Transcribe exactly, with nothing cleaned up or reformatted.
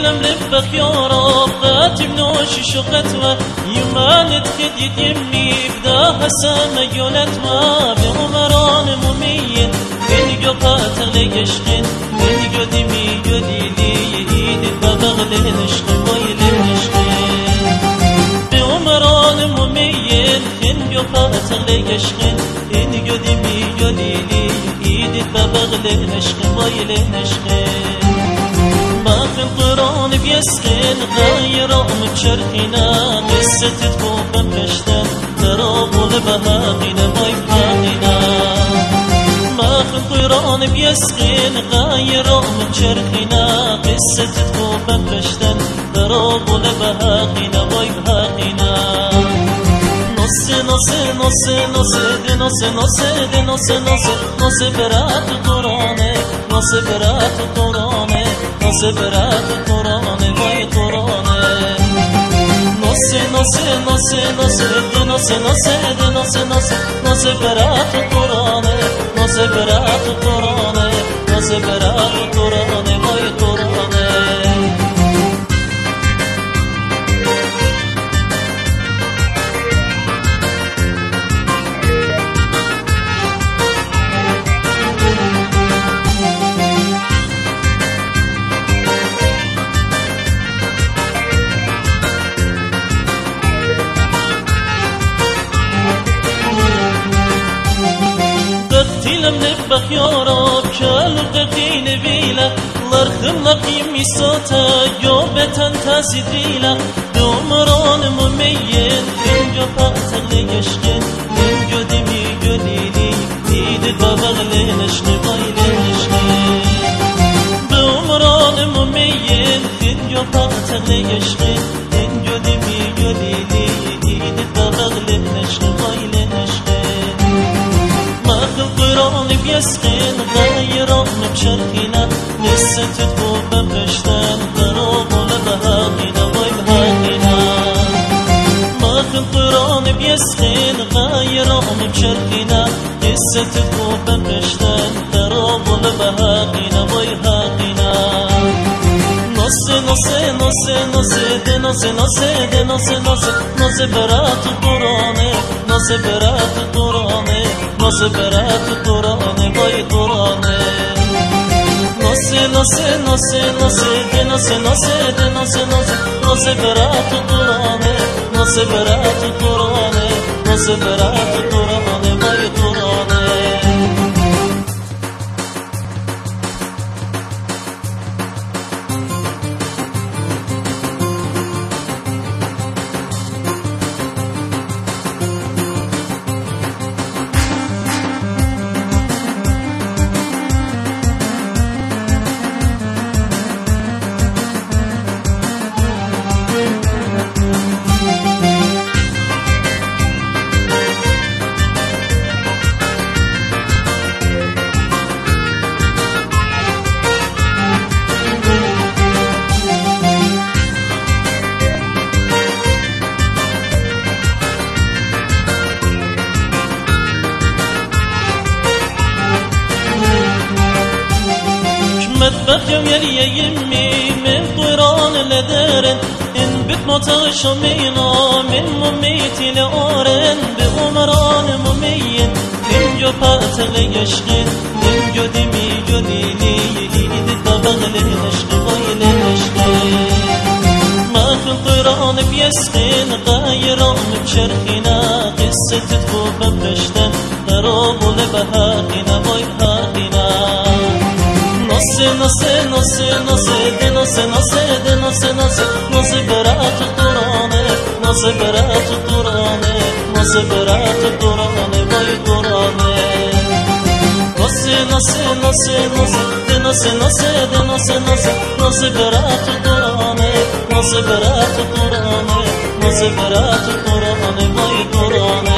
لم لبخ يا رب قاتم نوشي شقتها يمانت خديت يمي بداها سما يولتها بعمران ممين من قطع ليشقن من قدمي قديلي يهيد ببغل نشقن ويل نشقن بعمران ممين من قطع ليشقن من قدمي قديلي يهيد ببغل نشقن ويل نشقن ما في القرآن بيسخن غير متشرقنا قصة تفوق بمشتن تراب لبهاقنا ما يبهاقنا ما في القرآن بيسخن غير متشرقنا قصة تفوق بمشتن تراب لبهاقنا ما يبهاقنا نص نص نص نص دي نص نص دي نص نص نص برات القرآن نص برات القرآن نص برات القرآن وای قرآن نص نص نص نص دي نص نص دي نص نص نص برات القرآن نص برات القرآن نص برات القرآن وای قرآن لم نبخ يا رب كالو قدين بيلا لرخم لقيم صوتا جوبة تاسديلا دمران ممين من جفاء تغلي يشقن من جدمي جديدي ايد ببغلي نشقي غيلي نشقي دمران ممين من جفاء تغلي يشقن من جدمي جديدي ايد ببغلي نشقي غيلي نشقي القرآن بيسخن غير بشرقنا لسه تفوق بمشتن ضرب لبهاقنا ويبهاقنا ما في القرآن بيسخن غير بشرقنا لسه تفوق بمشتن ضرب لبهاقنا ويبهاقنا نص نص نص نص دي نص نص دي نص نص نص برات القرآن نص برات القرآن نص برات القرآن وای قرآن نص نص نص نص دي نص نص دي نص نص نص برات القرآن نص برات القرآن نص برات القرآن وای قرآن متبخم يلي يمي من قران لدارن إن بتموت شمينا من مميت لأورن بغمران ممين من جفات ليشغل من جدمي جديني يهيد ببغل نشغل غيل نشغل ما في القران بيسخن غير بشرقنا قصة تفوق بمشتن غراب لبهاقنا ويبهاقنا نص نص نص نص دي نص نص دي نص نص نص برات القرآن نص برات القرآن نص برات القرآن وای قرآن نص نص نص نص دي نص نص دي نص نص نص برات القرآن نص برات القرآن نص برات القرآن وای قرآن